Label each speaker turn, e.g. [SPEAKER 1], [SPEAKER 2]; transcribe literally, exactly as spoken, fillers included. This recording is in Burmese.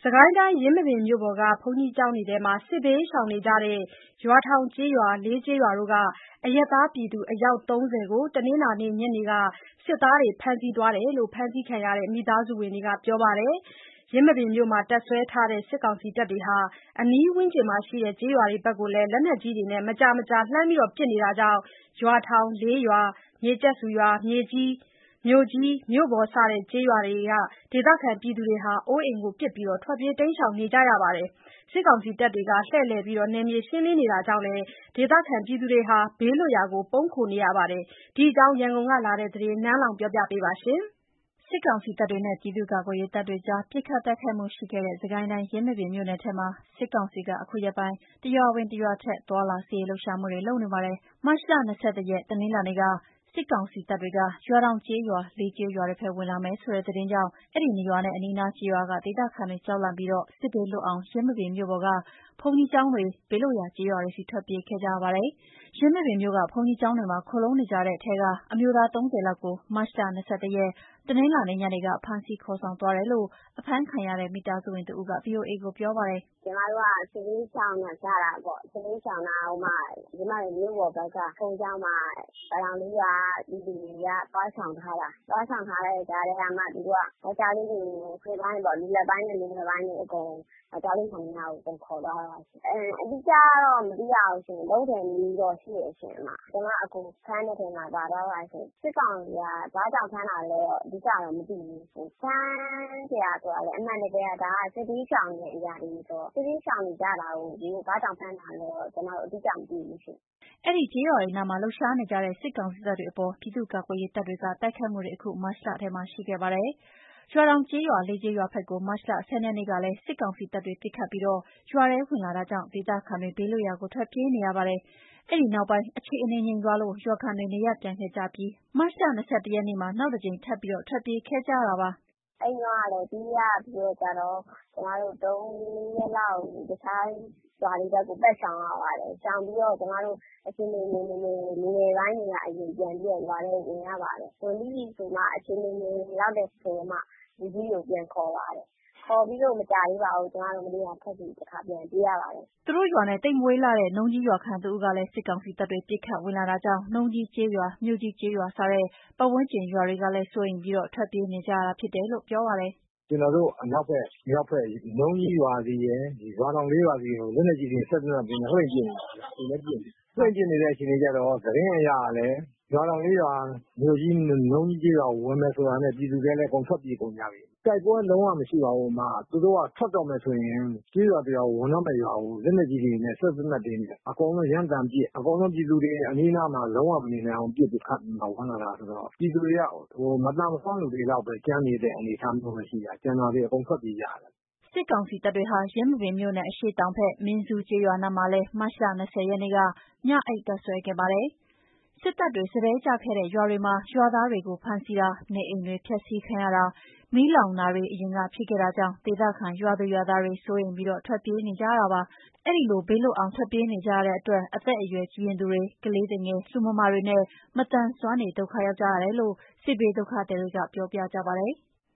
[SPEAKER 1] စစ်ကိုင်းတိုင်းယင်းမာပင်မြို့ပေါ်ကဘုန်းကြီးကျောင်းတွေထဲမှာစစ်ဘေးရှောင်နေကြတဲ့ရွာထောင်ကျေးရွာလေးကျေးရွာတို့ကအရပ်သားပြည်သူအယောက်သုံးဆယ်ကိုတနင်္လာနေ့ညနေကစစ်သားတွေဖမ်းဆီးသွားတယ်လို့ဖမ်းဆီးခံရတဲ့မိသားစုဝင်တွေကပြောပါတယ်။ယင်းမာပင်မြို့မှာတပ်စွဲထားတဲ့စစ်ကောင်စီတပ်တွေဟာအနီးဝန်းကျင်မှာရှိတဲ့ကျေးရွာတွေဘက်ကိုလည်းလက်နက်ကြီးတွေနဲ့မကြာမကြာလှမ်းပစ်နေတာကြောင့်ရွာထောင်၊လေးရွာ၊မြေကျက်ဆူရွာ၊မြေကြီး၊မြို့ကြီး၊မြို့ပေါ်စတဲ့ကျေးရွာတွေကဒေသခံပြည်သူတွေဟာအိုးအိမ်ပစ်ထွက်ပြေးတိမ်းရှောင်နေကြရပါတယ်။စစ်ကောင်စီတပ်တွေကလှည့်လည်နယ်မြေရှင်းလင်းနေတာကြောင့်လည်းဒေသခံပြည်သူတွေဟာဘေးလွတ်ရာကိုပုန်းခိုနေရပါတယ်။ဒီအကြောင်းရန်ကုန်ကလာတဲ့သတင်းနန်းလောင်ဝ်ပြောပြပါမယ်။ စစ်ကောင်စီတပ်တွေနဲ့ပြည်သူ့ကာကွယ်ရေးတပ်တွေကြားပစ်ခတ်တိုက်ခိုက်မှုရှိခဲ့တဲ့စစ်ကိုင်းတိုင်းယင်းမာပင်မြို့နယ်ထဲမှာစစ်ကောင်စီကအခုရက်ပိုင်းတရွာဝင်တရွာထွက်သွားလာစစ်ရေးလှုပ်ရှားမှုတွေလုပ်နေပါတယ်။မတ်လ၂၁ရက်တနင်္လာနေ့ကစစ်ကောင်စီတပ်တွေကရွာထောင်ကျေးရွာလေးကျေးရွာတွေဘက်ဝင်လာမယ်ဆိုတဲ့သတင်းကြောင့်အဲဒီနေရွာနဲ့အနီးနားကျေးရွာကဒေသခံတွေကြောက်လန့်ပြီးစစ်ဘေးလွတ်အောင်ယင်းမာပင်မြို့ပေါ်ကဘုန်းကြီးကျောင်းတွေဘေးလွတ်ရာကျေးရွာတွေဆီထွက်ပြေးခဲ့ကြရပါတယ်။ယင်းမာပင်မြို့ကဘုန်းကြီးကျောင်းတွေမှာခိုလှုံနေကြတဲ့ထဲကအမျိုးသားသုံးဆယ်လောက်ကိုမတ်လ၂၁ရက်တနင်္လာနေ့ညနေကဖမ်းဆီးခေါ်ဆောင်သွားတယ်လို့အဖမ်းခံရတဲ့မိသားစုဝင်တဦးက ဗွီအိုအေကိုပြောပါတယ်
[SPEAKER 2] ။ကျမတို့ကစစ်ဘေးရှောင်ကြတာပေါ့စစ်ဘေးရှောင်တာဟိုမှာယင်းမာပင်မြို့ပေါ်ဘက်ကဘုန်းကြီးကျောင်းမှာရွာထောင်လေးရွာပြည်သူတွေကသွားဆောင်ထားတာသွားဆောင်ထားတဲ့ကြားထဲကမှသူတို့ကယောက်ျားလေးတွေကိုခွေပိုင်းပေါ့လူလက်ပိုင်းနဲ့လူငယ်ပိုင်းတွေအကုန်ယောက်ျားလေးမှန်များကိုခေါ်သွားတာအဲအတိအကျတော့မသိရဘူးရှင်လုံးတယ်နီးတော့ရှိရရှင်မှာကျမအခုဖမ်းတဲ့ထဲမှာပါသွားပါရှင်စစ်ကောင်ကဘာကြောင့်ဖမ်းတာလဲတော့အတိအကျတော့မသိဘူးဖမ်းကြရဆိုတာလေအမှန်တကယ်ဒါကစစ်ဘေးရှောင်နေအရာတွေဆိုစစ်ဘေးရှောင်နေကြတာကိုဒီဘာကြောင့်ဖမ်းတာလဲတော့ကျွန်တော်အတိအကျမသိဘူးရှင်
[SPEAKER 1] အဲ့ဒီကျေးရွာတွေနားမှာလှုပ်ရှားနေကြတဲ့စစ်ကောင်စီတပ်တွေအပေါ်ပြည်သူ့ကာကွယ်ရေးတပ်တွေကတိုက်ခိုက်မှုတွေအခုမတ်လထဲမှာရှိခဲ့ပါတယ်။ရွာတောင်ကျေးရွာလေးကျေးရွာဘက်ကိုမတ်လ၁၀ရက်နေ့ကလည်းစစ်ကောင်စီတပ်တွေပစ်ခတ်ပြီးရွာထဲဝင်လာတာကြောင့်ဒေသခံတွေဘေးလွတ်ရာကိုထွက်ပြေးနေရပါတယ်။အဲ့ဒီနောက်ပိုင်းအခြေအနေငြိမ်သွားလို့ရွာခံတွေနေရပ်ပြန်ခဲ့ကြပြီးမတ်လ၂၁ရက်နေ့မှာနောက်တစ်ကြိမ်ထပ်ပြီးထွက်ပြေးခဲ့ကြရတာပါ
[SPEAKER 2] ။အဲ့တော့ကလည်းပြီးရပြီးတော့ကျတော့ကျမတို့သုံးရက်လောက်တခြားရွာလေးဘက်ကိုပတ်ဆောင်ရပါတယ်။ဆောင်ပြီးတော့ကျမတို့အချင်းချင်းနေနေလူငယ်ပိုင်းတွေကအရင်ပြန်ပြီးတော့ရွာထဲဝင်ရပါတယ်။ဝင်ပြီးဆိုမှအချင်းချင်းရောက်တဲ့ဆိုမှလူကြီးကိုပြန်ခေါ်ပါတယ်။ခေါ်ပြီးတော့မကြသေးပါဘူးကျမတို့မနေ့ကထပ်ပြီးတစ်ခါပြန်ပြေးရပါတယ်
[SPEAKER 1] ။သူတို့ရွာနဲ့တိတ်မွေးလာတဲ့နှုံကြီးရွာခံတဦးကလည်းစစ်ကောင်စီတပ်တွေပစ်ခတ်ဝင်လာတာကြောင့်နှုံကြီးကျေးရွာမြို့ကြီးကျေးရွာစတဲ့ပတ်ဝန်းကျင်ရွာတွေကလည်းစိုးရိမ်ပြီးထွက်ပြေးနေကြရတာဖြစ်တယ်လို့ပြောပါတယ်
[SPEAKER 3] ။ကျွန်တော်တို့အနောက်ဘက်မြောက်ဘက်နှုံကြီးရွာစီရယ်ဒီရွာတောင်လေးရွာစီကိုလက်နေကြည့်နေဆက်သွယ်ပြီးနှိမ့်ပြနေတယ်။ဒီလည်းပြင်းနေတယ်။နှိမ့်ပြနေတဲ့အချိန်လေးကြတော့သတင်းအရလည်းရွာတောင်လေးရွာမြို့ကြီးနှုံကြီးကျေးရွာဝင်မယ်ဆိုတာနဲ့ပြည်သူတွေလည်းအကုန်ထွက်ပြေးကုန်ကြပြီ။တိုက်ပွဲလုံးဝမရှိပါဘူးမှာသူတို့ကထွက်တော့မယ်ဆိုရင်ကျေးရွာတရားဝင်တော့မယ်ရွာကိုလက်နေကြည့်နေနဲ့ဆက်သွယ်နေတယ်။အကုန်လုံးရန်တမ်းပြစ်အကုန်လုံးပြည်သူတွေအနီးနားမှာလုံးဝမနေနိုင်အောင်ပြစ်ပြီးခတ်မှာဝင်လာတာဆိုတော့ပြည်သူတွေကဟိုမတန်မဆွမ်းလူတွေတော့ပဲကြမ်းနေတဲ့အနေအထားမျိုးပဲရှိတာကျန်တော်တွေအကုန်ထွက်ပြေးကြတယ်
[SPEAKER 1] စစ်ကောင်စီတပ်တွေဟာယင်းမာပင်မြို့နယ်အရှေ့တောင်ဘက်မင်းဇူးကျေးရွာနားမှာလည်းမတ်လ၂၀ရက်နေ့ကညအိပ်တပ်စွဲခဲ့ပါတယ်။စစ်တပ်တွေစတည်းကျခဲ့တဲ့ရွာတွေမှာရွာသားတွေကိုဖမ်းဆီးတာနေအိမ်တွေဖျက်ဆီးခံရတာမီးလောင်တာတွေအရင်ကဖြစ်ခဲ့တာကြောင့်ဒေသခံရွာသူရွာသားတွေစိုးရိမ်ပြီးထွက်ပြေးနေကြတာပါ။အဲ့ဒီလိုဘေးလွတ်အောင်ထွက်ပြေးနေကြရတဲ့အတွက်အသက်အရွယ်ကြီးရင့်သူတွေကလေးသူငယ်လူမမာတွေနဲ့မသန်စွမ်းတွေဒုက္ခရောက်ကြရတယ်လို့စစ်ဘေးဒုက္ခသည်တွေကပြောပြကြပါတယ်။